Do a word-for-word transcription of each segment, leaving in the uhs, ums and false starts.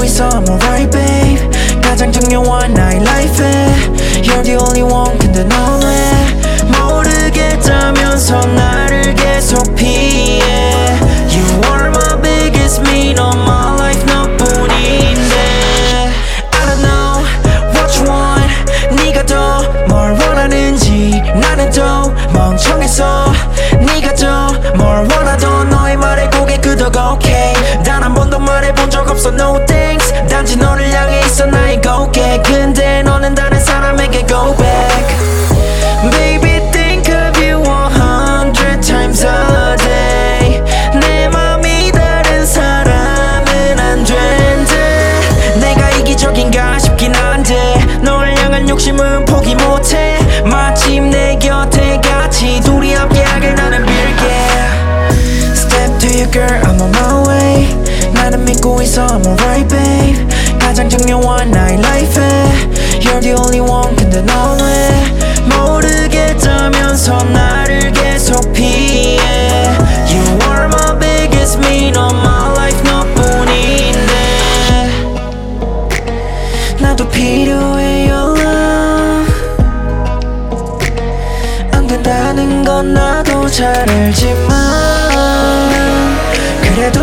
믿고 있어 I'm alright babe 가장 중요한 나의 life에 You're the only one 근데 넌 왜 모르겠다면서 나를 계속 피해 You are my biggest mean on my life 너뿐인데 I don't know what you want 네가 더 뭘 원하는지 나는 또 멍청했어 네가 더 뭘 원하던 너의 말에 고개 끄덕여 okay 단 한 번도 말해본 적 없어 no thanks 단지 너를 향해 있어 나의 고개 근데 너는 다른 사람에게 go back Baby think of you a hundred times a day 내 맘이 다른 사람은 안 된대 내가 이기적인가 싶긴 한데 널 향한 욕심은 포기 못해 마침 내 곁에 같이 둘이 함께하길 나는 빌게 Step to you girl I'm on my way 나는 믿고 있어 I'm alright babe 가장 중요한 나의 life에 You're the only one 근데 넌 왜 모르겠다면서 나를 계속 피해 You are my biggest mean on my life 너뿐인데 나도 필요해 your love 안 된다는 건 나도 잘 알지만 그래도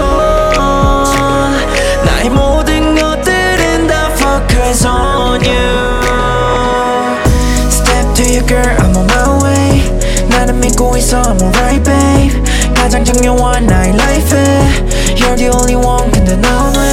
나의 모든 것들은 다 focus on you Step to you girl I'm on my way 나는 믿고 있어 I'm alright babe 가장 중요한 나의 life에 You're the only one 근데 넌 왜